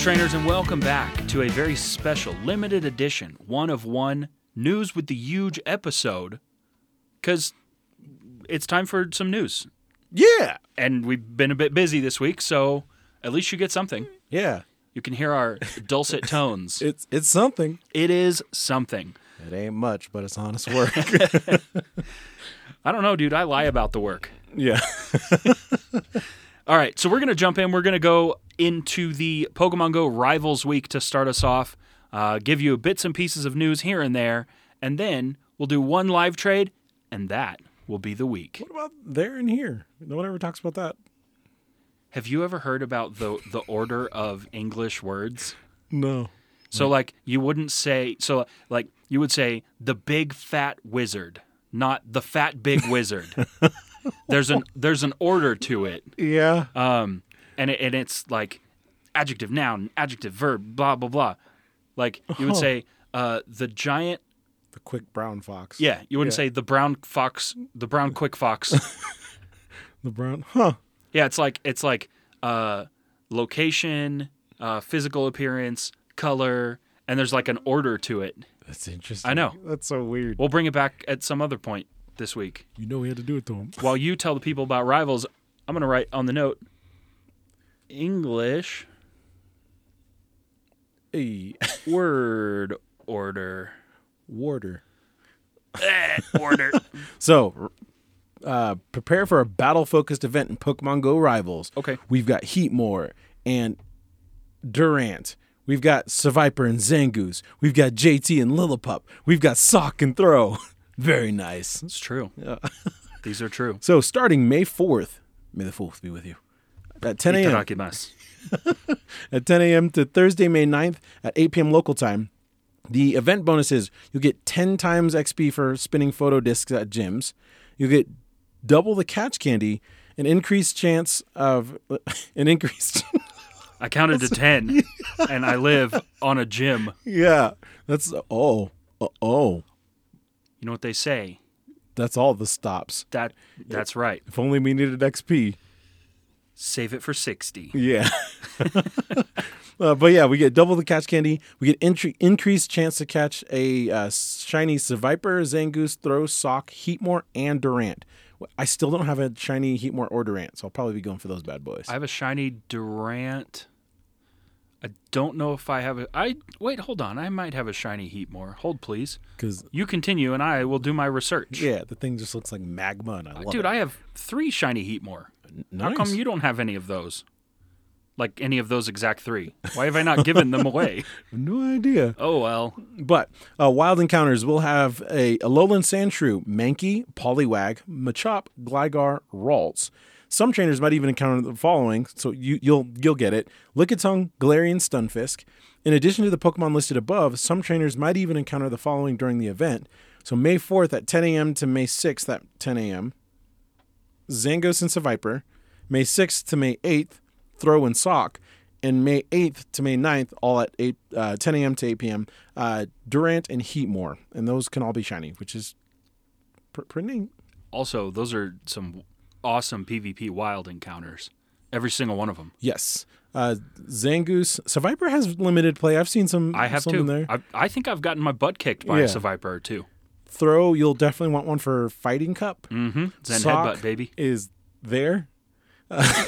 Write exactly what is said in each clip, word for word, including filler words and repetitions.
trainers, and welcome back to a very special, limited edition, one of one, news with the huge episode, because it's time for some news. Yeah. And we've been a bit busy this week, so at least you get something. Yeah. You can hear our dulcet tones. It's it's something. It is something. It ain't much, but it's honest work. I don't know, dude. I lie about the work. Yeah. All right, so we're going to jump in. We're going to go into the Pokemon Go Rivals Week to start us off, uh, give you bits and pieces of news here and there, and then we'll do one live trade, and that will be the week. What about there and here? No one ever talks about that. Have you ever heard about the the order of English words? No. So, like, you wouldn't say, so, like, you would say the big fat wizard, not the fat big wizard. There's an there's an order to it. Yeah. Um, and it, and it's like adjective, noun, adjective, verb, blah blah blah. Like you would Oh. say, uh, the giant. The quick brown fox. Yeah, you wouldn't Yeah. say the brown fox, the brown quick fox. The brown. Huh. Yeah, it's like it's like uh, location, uh, physical appearance, color, and there's like an order to it. That's interesting. I know. That's so weird. We'll bring it back at some other point this week. You know we had to do it to him. While you tell the people about Rivals, I'm going to write on the note, English Hey. word order. Warder. Eh, order. So, uh, prepare for a battle-focused event in Pokemon Go Rivals. Okay. We've got Heatmore and Durant. We've got Seviper and Zangoose. We've got J T and Lillipup. We've got Sock and Throw. Very nice. It's true. Yeah. These are true. So, starting May fourth, May the fourth be with you, at ten a.m. Itadakimasu. at ten a.m. to Thursday, May ninth at eight p.m. local time. The event bonus is you'll get ten times X P for spinning photo discs at gyms. You'll get double the catch candy, an increased chance of an increased. I counted to ten, and I live on a gym. Yeah, that's oh uh, oh. You know what they say? That's all the stops. That That's right. If only we needed X P. Save it for sixty. Yeah. uh, but yeah, we get double the catch candy. We get entry, increased chance to catch a uh, shiny Seviper, Zangoose, Throw, Sock, Heatmore, and Durant. I still don't have a shiny Heatmore or Durant, so I'll probably be going for those bad boys. I have a shiny Durant. I don't know if I have a... I Wait, hold on. I might have a shiny Heatmore. Hold, please. Because You continue, and I will do my research. yeah, the thing just looks like magma, and I love Dude, it. I have three shiny Heatmore. Nice. How come you don't have any of those? Like any of those exact three? Why have I not given them away? No idea. Oh, well. But uh, Wild Encounters will have a Alolan Sandshrew, Mankey, Poliwag, Machop, Gligar, Ralts. Some trainers might even encounter the following, so you, you'll you'll get it. Lickitung, Galarian, Stunfisk. In addition to the Pokemon listed above, some trainers might even encounter the following during the event. So May fourth at ten a.m. to May sixth at ten a.m., Zangoose and Seviper. May sixth to May eighth, Throw and Sock. And May eighth to May ninth, all at eight, uh, ten a.m. to eight p.m., uh, Durant and Heatmore. And those can all be shiny, which is pr- pretty neat. Also, those are some awesome PvP wild encounters. Every single one of them. Yes. Uh, Zangoose. Seviper has limited play. I've seen some, I have some too. in there. I, I think I've gotten my butt kicked by Yeah. a Seviper or two. Throw, you'll definitely want one for Fighting Cup. Mm-hmm. Zen Sock Headbutt, baby. is there. Uh,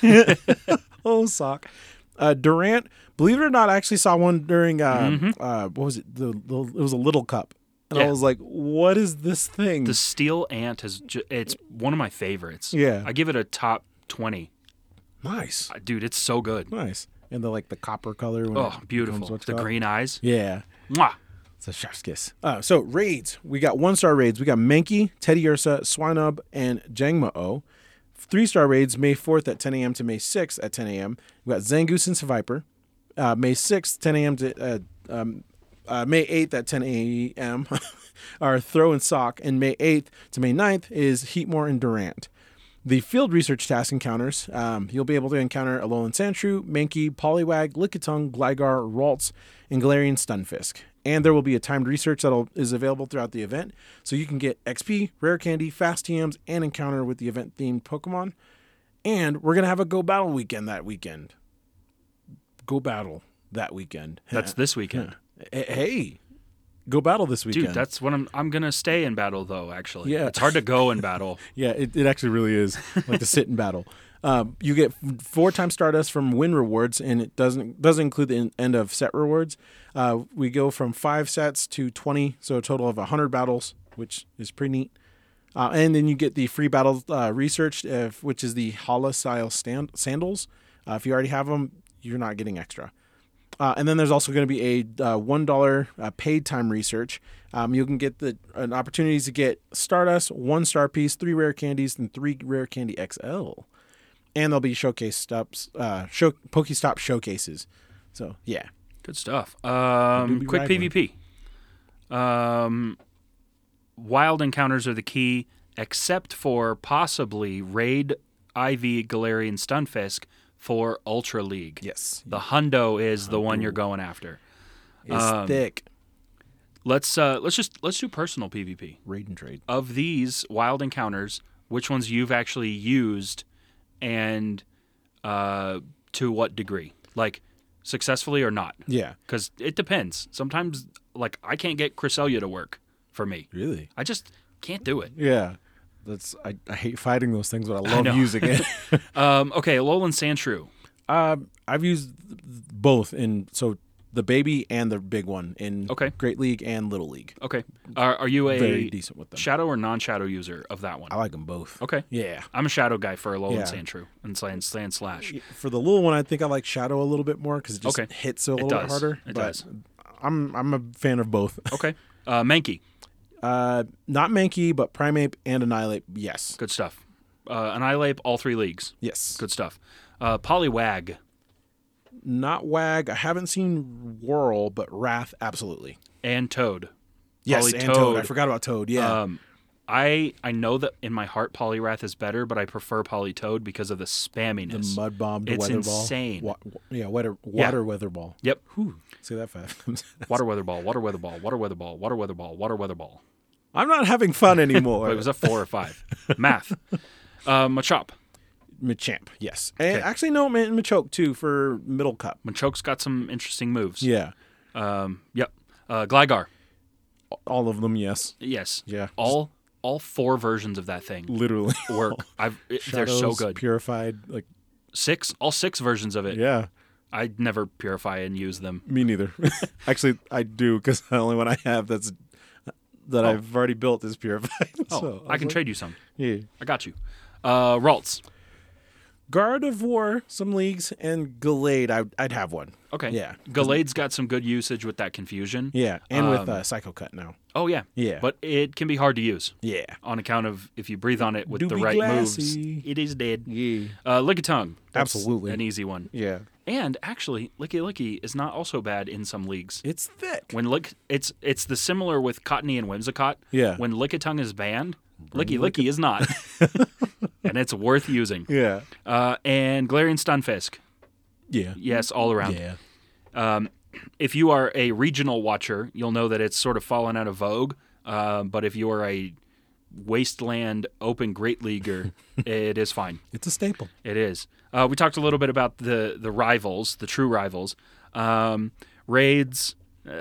oh, Sock. Uh, Durant, believe it or not, I actually saw one during, uh, Mhm. uh, what was it? The, the It was a little cup. And Yeah. I was like, what is this thing? The Steel Ant is ju- it's one of my favorites. Yeah. I give it a top twenty. Nice. Uh, Dude, it's so good. Nice. And the, like, the copper color. When Oh, it beautiful. becomes what's The called. green eyes. Yeah. Mwah. It's a chef's kiss. Uh, so, raids. We got one-star raids. We got Mankey, Teddy Ursa, Swinub, and Jangmo-O. Three-star raids, May fourth at ten a.m. to May sixth at ten a.m. We got Zangoose and Seviper. Uh, May sixth, ten a.m. to uh, um, uh, May eighth at ten a.m. are Throw and Sock. And May eighth to May ninth is Heatmore and Durant. The field research task encounters, um, you'll be able to encounter Alolan Sandshrew, Mankey, Poliwag, Lickitung, Gligar, Ralts, and Galarian Stunfisk. And there will be a timed research that is available throughout the event, so you can get X P, rare candy, fast T Ms, and encounter with the event-themed Pokemon. And we're going to have a Go Battle weekend that weekend. go battle that weekend. That's this weekend. Hey, go battle this weekend. Dude, that's what I'm I'm going to stay in battle, though, actually. Yeah. It's hard to go in battle. Yeah, it, it actually really is like to sit in battle. Um, you get four times Stardust from win rewards, and it doesn't doesn't include the in, end of set rewards. Uh, we go from five sets to twenty, so a total of one hundred battles, which is pretty neat. Uh, and then you get the free battle uh, research, uh, which is the Hala style stand- sandals. Uh, if you already have them, you're not getting extra. Uh, and then there's also going to be a uh, one dollar uh, paid time research. Um, you can get the an opportunities to get Stardust, one star piece, three rare candies, and three rare candy X L. And there'll be showcase stops, uh, show, Pokestop showcases. So yeah, good stuff. Um, quick rivaling. PvP. Um, wild encounters are the key, except for possibly Raid, Ivy, Galarian, Stunfisk for Ultra League. yes, The Hundo is the one you're going after. it's um, thick. Let's uh, let's just let's do personal PvP. Raid and trade. Of these wild encounters, which ones you've actually used, and uh, to what degree, like successfully or not? Yeah, Because it depends. Sometimes, like I can't get Cresselia to work for me. really. I just can't do it. Yeah, that's I, I hate fighting those things, but I I love know. using it. Um, okay, Alolan Sandshrew. um, I've used both in so the baby and the big one in Okay. Great League and Little League. Okay, are, are you Very a decent with them. shadow or non-shadow user of that one? I like them both. Okay, Yeah. I'm a shadow guy for Alolan Yeah. Sandshrew and Sand, Sand Slash. For the little one, I think I like Shadow a little bit more because it just Okay. hits a little bit does. harder. It but does. I'm I'm a fan of both. Okay, uh, Mankey. Uh, not Mankey, but Primeape and Annihilate. Yes. Good stuff. Uh, Annihilate, all three leagues. Yes. Good stuff. Uh, Poliwag. Not Wag. I haven't seen Whirl, but Wrath, absolutely. And Toad. Yes, Poly and Toad. I forgot about Toad. Yeah. Um, I I know that in my heart Poliwrath is better, but I prefer Polytoad because of the the spamminess. Mud Bomb to it's Weather Ball. insane. Wa- wa- yeah, weather, Water Weather Ball. Yep. Whew, say that fast. Water weather ball, water weather ball, water weather ball, water weather ball, water weather ball. I'm not having fun anymore. Wait, was that four or five? Math. Uh, Machop. Machamp, yes. And Okay. actually, no, man, Machoke, too, for Middle Cup. Machoke's got some interesting moves. Yeah. Um, yep. Uh, Gligar. All of them, yes. Yes. Yeah. All all four versions of that thing Literally. work. I've it, they're so Shadows, good. Purified, like, Six, all six versions of it. yeah. I never purify and use them. Me neither. Actually, I do because the only one I have that's that Oh. I've already built is Purified. Oh, So, I can was trade you some. like, yeah. I got you. Uh, Ralts. Gardevoir, some leagues, and Gallade, I'd, I'd have one. Okay. Yeah. Gallade's got some good usage with that confusion. Yeah, and Um, with uh, Psycho Cut now. Oh, yeah. Yeah. But it can be hard to use Yeah. on account of if you breathe on it with Do the be right glassy. moves, it is dead. Yeah. Uh, Lickitung. That's Absolutely. an easy one. Yeah. And actually, Licky Licky is not also bad in some leagues. It's thick. When lick, it's it's the similar with Cottony and Whimsicott. Yeah. When Lickitung is banned, Licky Licky is not, and it's worth using. Yeah. Uh, and Galarian Stunfisk, Yeah. yes, all around. Yeah. Um, if you are a regional watcher, you'll know that it's sort of fallen out of vogue. Um, but if you are a wasteland open great leaguer, it is fine. It's a staple. It is. Uh, we talked a little bit about the the rivals, the true rivals. Um, raids,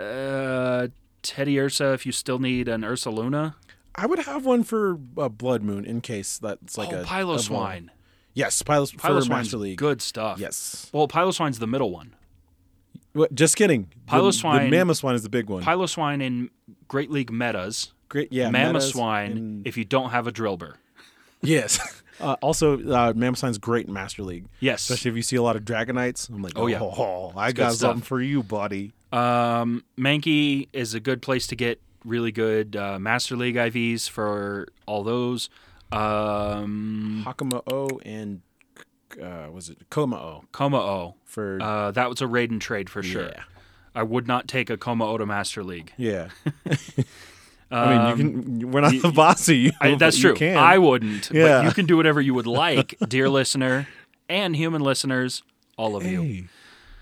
uh, Teddy Ursa. If you still need an Ursa Luna, I would have one for uh, Blood Moon in case that's like oh, a Piloswine. A yes, Pylos, for Piloswine's Master League. good stuff. Yes. Well, Piloswine's the middle one. What, just kidding. The- Piloswine- The, Mamoswine is the big one. Piloswine in Great League metas. Great. Yeah. metas Mamoswine and- if you don't have a Drillbur. Yes. Uh, also, uh, Mamoswine's great in Master League. Yes. Especially if you see a lot of Dragonites. I'm like, Oh, oh, yeah. oh, I It's got good stuff. something for you, buddy. Um, Mankey is a good place to get really good uh, Master League I Vs for all those. Um, Hakama O and uh, was it Koma-O Koma-O. for Uh, that was a raid and trade for sure. Yeah. I would not take a Koma-O to Master League. yeah. I mean, you can. We're not you- the boss of you. I, that's but you true. can. I wouldn't. Yeah. But you can do whatever you would like, dear listener and human listeners, all of you. Hey.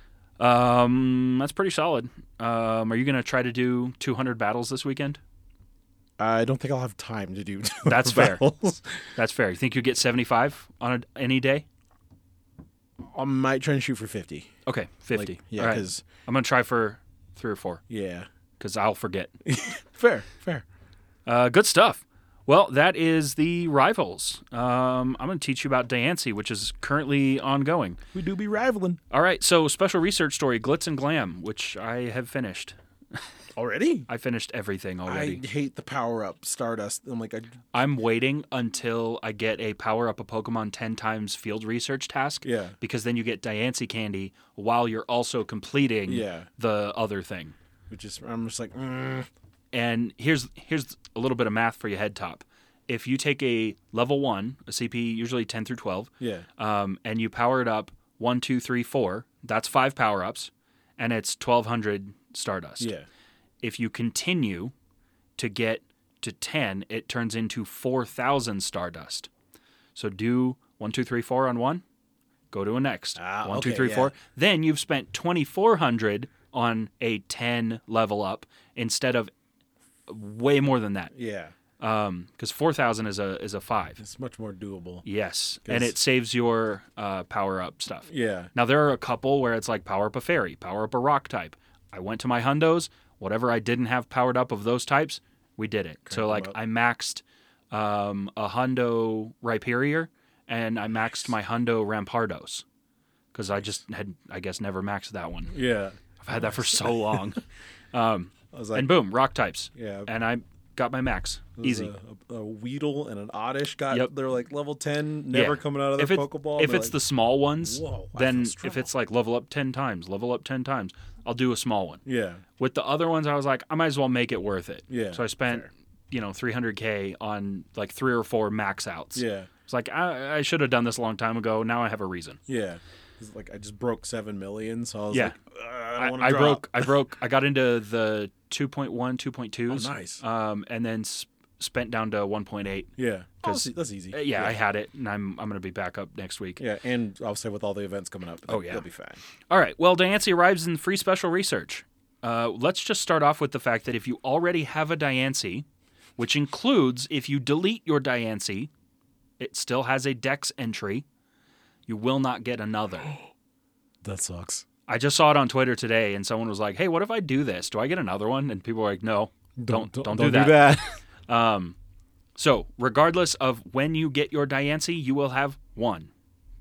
Um, that's pretty solid. Um, are you going to try to do two hundred battles this weekend? I don't think I'll have time to do. That's fair. battles. That's fair. You think you get seventy-five on a, any day? I might try and shoot for fifty. Okay, fifty. Like, yeah, All right. because I'm gonna try for three or four yeah, because I'll forget. fair, fair. Uh, good stuff. Well, that is the Rivals. Um, I'm going to teach you about Diancie, which is currently ongoing. We do be rivaling All right, so special research story, Glitz and Glam, which I have finished. already. I finished everything already. I hate the power up Stardust. I'm like, I, I'm waiting until I get a power up a Pokemon ten times field research task. Yeah. Because then you get Diancie candy while you're also completing Yeah. the other thing. which is I'm just like, mm. And here's here's a little bit of math for your head top. If you take a level one, a C P usually ten through twelve, yeah, um, and you power it up one, two, three, four, that's five power ups, and it's twelve hundred Stardust. yeah, If you continue to get to ten, it turns into four thousand Stardust. So do one, two, three, four on one, go to a next. Ah, one, okay, two, three, yeah. four. Then you've spent twenty-four hundred on a ten level up instead of way more than that. yeah. Um, because four thousand is a is a five. It's much more doable. Yes, and 'Cause- it saves your uh, power up stuff. Yeah, Now there are a couple where it's like power up a fairy, power up a rock type. I went to my hundos, whatever I didn't have powered up of those types, we did it. so them like up. I maxed um, a hundo Rhyperior and I maxed my hundo Rampardos because I just had I guess never maxed that one. yeah. I've had that for so long. Um, I was like, and boom, rock types, yeah. and I got my max There was easy. A, a Weedle and an Oddish got Yep. they're like level ten, never Yeah. coming out of their if it's, Pokeball. If and it's they're the small ones, Whoa, I then feel if strong. it's like level up ten times, level up ten times, I'll do a small one. like, yeah, With the other ones, I was like, I might as well make it worth it. Yeah, So I spent, fair. you know, three hundred K on like three or four max outs. yeah, It's like, I, I should have done this a long time ago. Now I have a reason. yeah. It's like I just broke seven million, so I was Yeah. like, uh, I I, don't want I to broke, I broke, I got into the two point one, two point twos. Oh, nice. Um, and then s- spent down to one point eight. Yeah, 'Cause- that's, that's easy. Uh, yeah, I had it, and I'm I'm going to be back up next week. yeah, and I'll say with all the events coming up, Oh, yeah. they'll be fine. All right. Well, Diancie arrives in free special research. Uh, let's just start off with the fact that if you already have a Diancie, which includes if you delete your Diancie, it still has a Dex entry. You will not get another. That sucks. I just saw it on Twitter today, and someone was like, "Hey, what if I do this? Do I get another one?" And people were like, "No, don't don't, do that." that. Um, so regardless of when you get your Diancie, you will have one.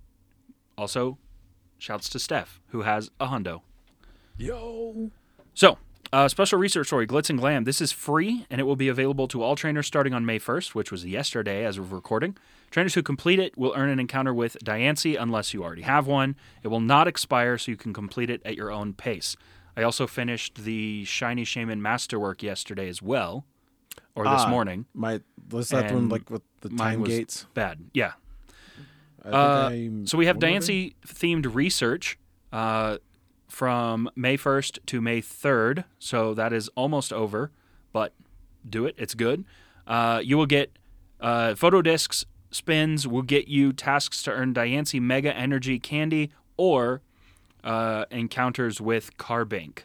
Also, shouts to Steph, who has a hundo. Yo. So, uh, special research story, Glitz and Glam. This is free, and it will be available to all trainers starting on May first, which was yesterday as of recording. Trainers who complete it will earn an encounter with Diancie unless you already have one. It will not expire, so you can complete it at your own pace. I also finished the Shiny Shaman Masterwork yesterday as well, or this Ah, morning. My was that one And like with the Mine time was gates? bad. Yeah. I think Uh, I- So we have one of them? Diancie themed research uh, from May first to May third. So that is almost over, but do it. It's good. Uh, you will get uh, photo discs, spins, will get you tasks to earn Diancie Mega Energy Candy or uh, encounters with Carbink.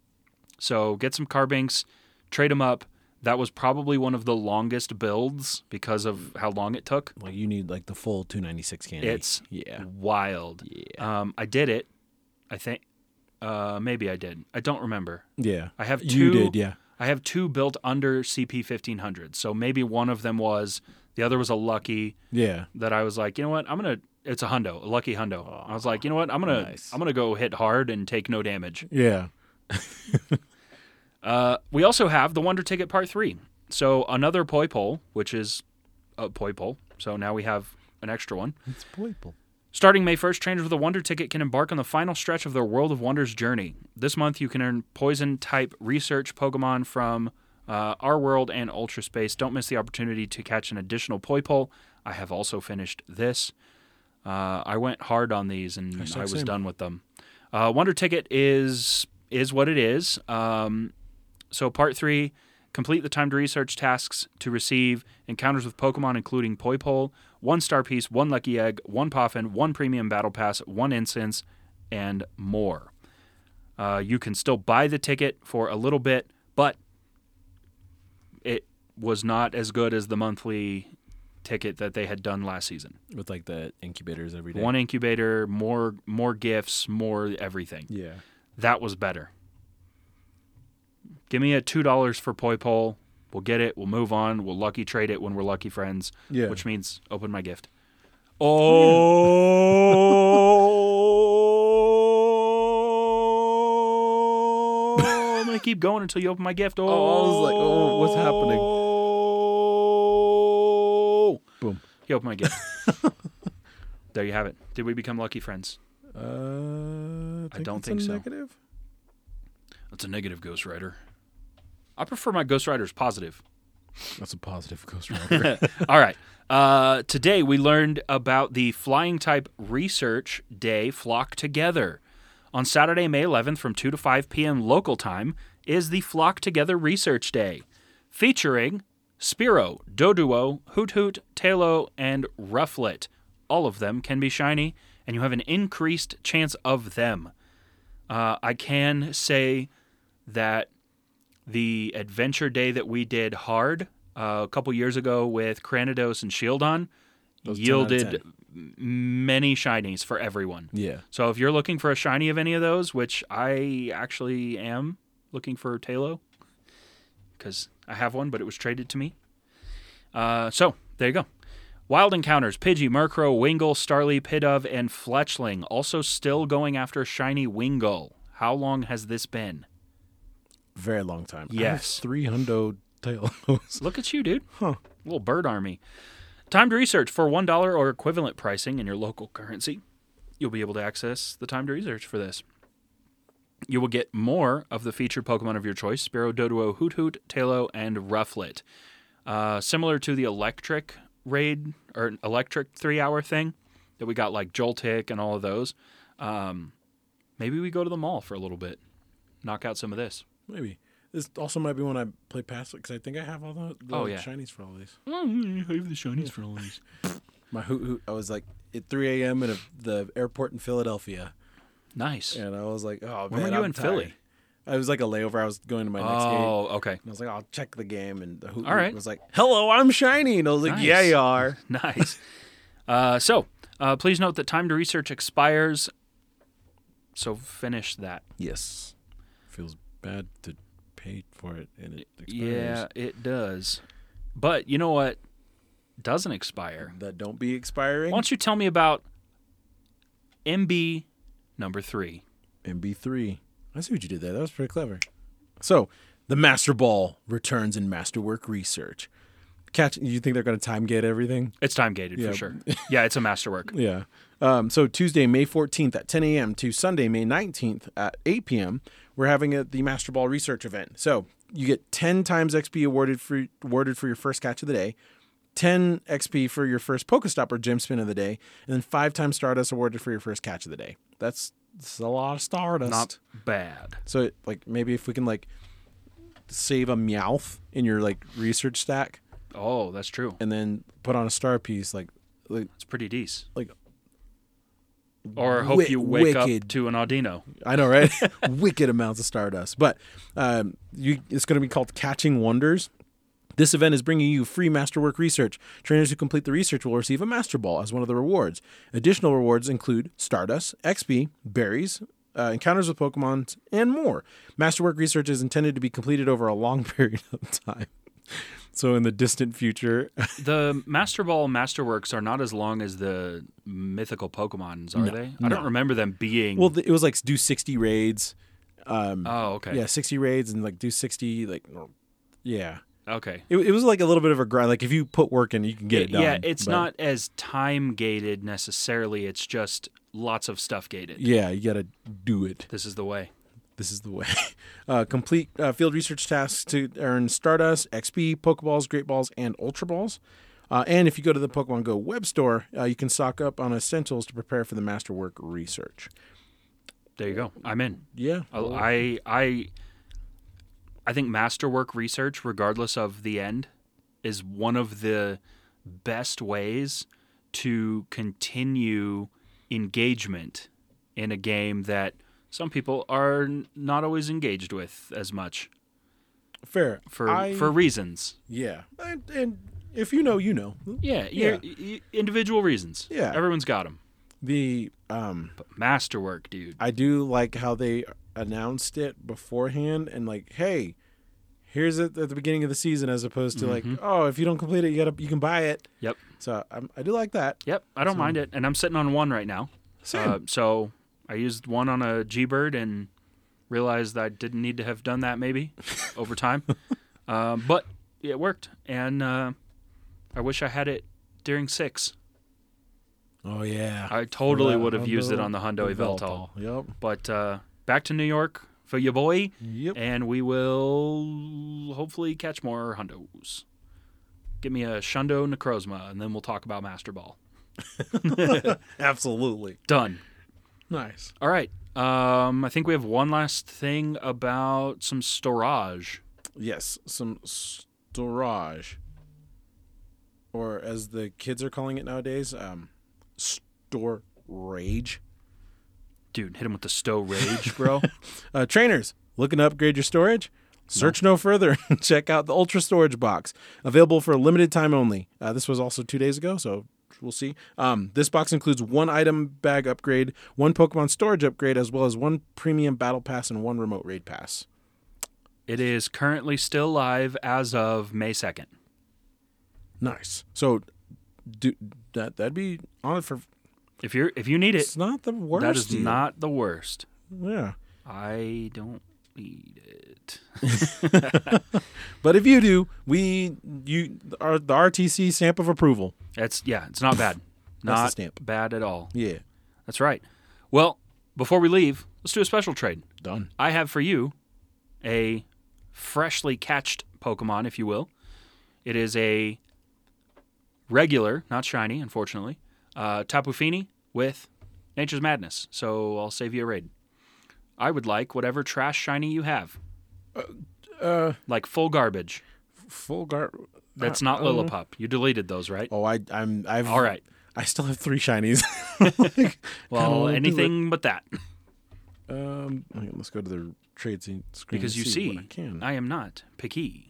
So get some Carbinks, trade them up. That was probably one of the longest builds because of how long it took. Like you need like the full two ninety-six candy. It's yeah. wild. Yeah. Um, I did it. I think uh, maybe I did. I don't remember. Yeah. I have two. You did, yeah. I have two built under C P fifteen hundred. So maybe one of them was. The other was a lucky Yeah. that I was like, you know what? I'm gonna. It's a hundo, a lucky hundo. I was like, you know what? I'm gonna. nice. I'm gonna go hit hard and take no damage. Yeah. Uh, we also have the Wonder Ticket Part three. So another poi pole, which is a poi pole. So now we have an extra one. It's purple. Starting May first, trainers with a Wonder Ticket can embark on the final stretch of their World of Wonders journey. This month, you can earn Poison-type research Pokemon from uh, our world and Ultra Space. Don't miss the opportunity to catch an additional Poipole. I have also finished this. Uh, I went hard on these, and Hashtag I was same. done with them. Uh, Wonder Ticket is is what it is. Um, so Part three, complete the timed research tasks to receive encounters with Pokemon, including Poipole, one Star Piece, one Lucky Egg, one Poffin, one Premium Battle Pass, one Incense, and more. Uh, you can still buy the ticket for a little bit, but it was not as good as the monthly ticket that they had done last season. With like the incubators every day. One incubator, more more gifts, more everything. Yeah. That was better. Give me a two dollars for Poi Pole. We'll get it. We'll move on. We'll lucky trade it when we're lucky friends. Yeah. Which means open my gift. Oh, I'm gonna keep going until you open my gift. Oh, Oh, I was like, oh, what's happening? Oh, Boom. he opened my gift. There you have it. Did we become lucky friends? Uh, I don't it's think a so. Negative. That's a negative Ghost Rider. I prefer my Ghost Riders positive. That's a positive Ghost Rider. All right. Uh, today we learned about the Flying Type Research Day Flock Together. On Saturday, May eleventh from two to five p.m. local time is the Flock Together Research Day, featuring Spearow, Doduo, Hoot Hoot, Tailo, and Rufflet. All of them can be shiny, and you have an increased chance of them. Uh, I can say that the Adventure Day that we did hard uh, a couple years ago with Cranidos and Shieldon Those ten out of yielded ten. m- many shinies for everyone. Yeah. So if you're looking for a shiny of any of those, which I actually am looking for Tailo, because I have one, but it was traded to me. Uh, so there you go. Wild Encounters, Pidgey, Murkrow, Wingull, Starly, Pidove, and Fletchling. Also still going after shiny Wingull. How long has this been? Very long time. Yes. three hundo Talos. Look at you, dude. Huh. Little bird army. Timed research for one dollar or equivalent pricing in your local currency. You'll be able to access the timed research for this. You will get more of the featured Pokemon of your choice, Spearow, Doduo, Hoot Hoot, Tailo, and Rufflet. Uh, similar to the electric raid, or electric three-hour thing that we got, like Joltik and all of those. Um, maybe we go to the mall for a little bit. Knock out some of this. Maybe. This also might be when I play past it, because I think I have all the, the Oh, yeah. shinies for all these. Oh, I have the shinies for all these. My Hoot Hoot, I was like at three a.m. at a, the airport in Philadelphia. Nice. And I was like, oh, When man, were you I'm in tired. Philly? I was like a layover. I was going to my next game. Oh, okay. And I was like, I'll check the game. And the Hoot All Hoot right. was like, hello, I'm shiny. And I was like, Nice. yeah, you are. Nice. Uh, so, uh, please note that time to research expires. So finish that. Yes. Feels bad to pay for it and it expires. Yeah, it does. But you know what doesn't expire? That don't be expiring. Why don't you tell me about M B number three? M B three. I see what you did there. That was pretty clever. So, the Master Ball returns in Masterwork Research. Catch, you think they're going to time gate everything? It's time gated Yeah. for sure. Yeah, it's a masterwork. Yeah. Um, so Tuesday, May fourteenth at ten a.m. to Sunday, May nineteenth at eight p.m., we're having a, the Master Ball Research event. So you get ten times X P awarded for awarded for your first catch of the day, ten X P for your first Pokestop or Gem Spin of the day, and then five times Stardust awarded for your first catch of the day. That's, that's a lot of Stardust. Not bad. So like maybe if we can like save a Meowth in your like research stack Oh, that's true. and then put on a star piece, like like It's pretty decent. like Or hope wi- you wake wicked. up to an Audino. I know, right? Wicked amounts of Stardust. But um, you, it's going to be called Catching Wonders. This event is bringing you free Masterwork research. Trainers who complete the research will receive a Master Ball as one of the rewards. Additional rewards include Stardust, X P, berries, uh, encounters with Pokemon, and more. Masterwork research is intended to be completed over a long period of time. So in the distant future, The Master Ball Masterworks are not as long as the mythical Pokemons, are No, they? I don't no. remember them being. well, it was like do sixty raids. Um, oh, okay. Yeah, sixty raids and like do sixty, like, yeah. Okay. It, it was like a little bit of a grind. Like if you put work in, you can get it done. Yeah, it's but- not as time gated necessarily. It's just lots of stuff gated. Yeah, you got to do it. This is the way. This is the way. Uh, complete uh, field research tasks to earn Stardust, X P, Pokeballs, Great Balls, and Ultra Balls. Uh, and if you go to the Pokemon Go web store, uh, you can stock up on essentials to prepare for the Masterwork research. There you go. I'm in. Yeah. I I I think Masterwork research, regardless of the end, is one of the best ways to continue engagement in a game that some people are n- not always engaged with as much Fair. for I- for reasons. Yeah. And, and If you know, you know. Yeah, Yeah. yeah. Y- individual reasons. Yeah. Everyone's got them. The um, But masterwork, dude. I do like how they announced it beforehand and like, hey, here's it at the beginning of the season, as opposed to like, oh, if you don't complete it, you gotta you can buy it. Yep. So um, I do like that. Yep. I don't So- mind it. And I'm sitting on one right now. Same. Uh, so I used one on a G-Bird and realized that I didn't need to have done that maybe over time. Um, but it worked. And uh, I wish I had it during six. Oh yeah. I totally that would have used it Hundo on the Hundo Eveltal. Yep. But uh, back to New York for your boy. Yep. And we will hopefully catch more Hundos. Give me a Shundo Necrozma, and then we'll talk about Master Ball. Absolutely. Done. Nice. All right. Um, I think we have one last thing about some storage. Yes, some storage, or as the kids are calling it nowadays, um, storage. Dude, hit him with the stow rage, bro. Uh, trainers, looking to upgrade your storage? Search no, further and check out the Ultra Storage Box, available for a limited time only. Uh, this was also two days ago, so we'll see. Um, this box includes one item bag upgrade, one Pokemon storage upgrade, as well as one premium battle pass and one remote raid pass. It is currently still live as of May second. Nice. So, do that. That'd be on it for. If you're if you need it, It's not the worst. that is deal. not the worst. Yeah. I don't need it. But if you do, we you are the R T C stamp of approval. That's yeah, it's not bad. the Not stamp. bad at all. Yeah. That's right. Well, before we leave, let's do a special trade. Done. I have for you a freshly catched Pokemon, if you will. It is a regular, not shiny, unfortunately, uh, Tapu Fini with Nature's Madness. So I'll save you a raid. I would like whatever trash shiny you have, Uh, like full garbage. full guard. That's uh, not uh, Lillipup. You deleted those, right? Oh, I, I'm. I've. All right. I still have three shinies. Like, I Well, don't wanna do anything but that. it. Um, hang on, let's go to the trade scene screen. Because and you see, what I can. I am not picky.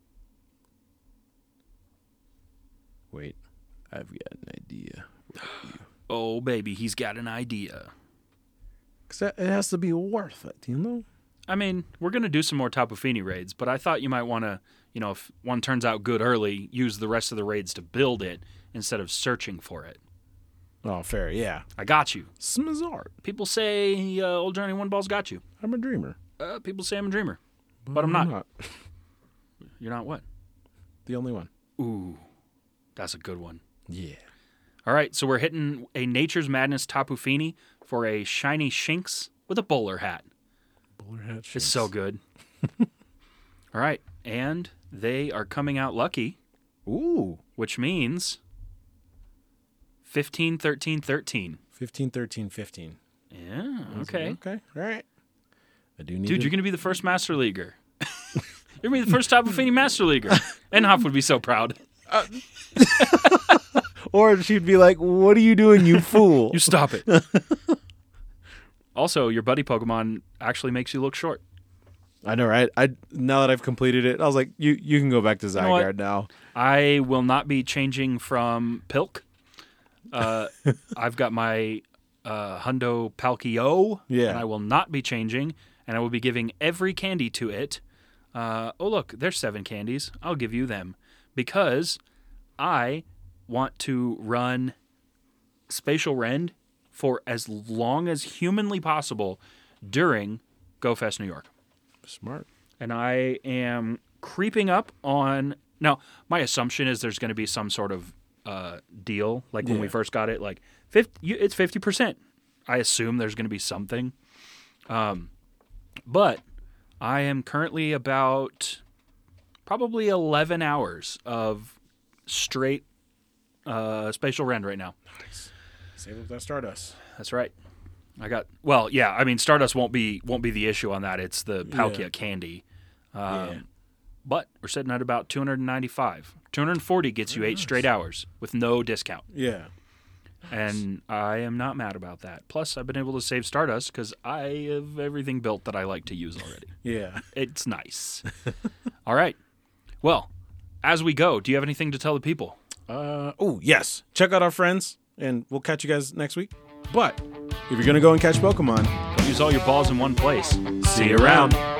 Wait, I've got an idea. Oh, baby, he's got an idea. Because it has to be worth it, you know. I mean, we're going to do some more Tapu Fini raids, but I thought you might want to, you know, if one turns out good early, use the rest of the raids to build it instead of searching for it. Oh, fair. Yeah. I got you. Smazart. People say uh, Old Johnny One Ball's got you. I'm a dreamer. Uh, people say I'm a dreamer, but I'm not. You're not what? The only one. Ooh, that's a good one. Yeah. All right, so we're hitting a Nature's Madness Tapu Fini for a shiny Shinx with a bowler hat. Bowler hat. It's Shinx. so good. All right, and they are coming out lucky, Ooh. which means fifteen, thirteen, thirteen. fifteen, thirteen, fifteen. Yeah, okay. Okay. All right. I do need Dude, to- you're going to be the first Master Leaguer. You're going to be the first Tapu Fini Master Leaguer. And Hop would be so proud. Or she'd be like, "What are you doing, you fool?" You stop it. Also, your buddy Pokemon actually makes you look short. I know, right? I now that I've completed it, I was like, "You you can go back to know what? Zygarde now." I will not be changing from Pilk. Uh, I've got my uh, Hundo Palkio, Yeah. and I will not be changing, and I will be giving every candy to it. Uh, oh, look, there's seven candies. I'll give you them because I want to run Spatial Rend for as long as humanly possible during GoFest New York. Smart. And I am creeping up on. Now, my assumption is there's going to be some sort of uh, deal, like when we Yeah. first got it, like fifty, it's fifty percent. I assume there's going to be something. Um, but I am currently about probably eleven hours of straight uh, Spatial Rend right now. Save up that Stardust. That's right. I got well, yeah. I mean, Stardust won't be won't be the issue on that. It's the Palkia Yeah. candy. Um, Yeah. But we're sitting at about two hundred ninety-five. two hundred forty gets you eight straight hours with no discount, Yeah. and I am not mad about that. Plus, I've been able to save Stardust because I have everything built that I like to use already. Yeah. It's nice. All right. Well, as we go, do you have anything to tell the people? Uh, oh, yes. Check out our friends, and we'll catch you guys next week. But if you're going to go and catch Pokemon, use all your balls in one place. See you around.